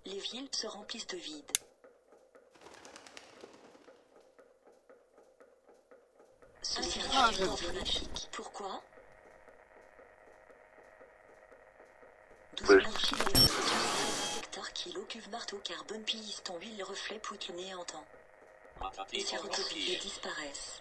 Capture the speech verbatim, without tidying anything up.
Les villes se remplissent de vide. Ce Ah, circuit est problématique. Pourquoi? douze mille kilomètres sur cinquante hectares kilo cuve marteau carbone piston huile reflet poutre néantant. Et ces recopiés disparaissent.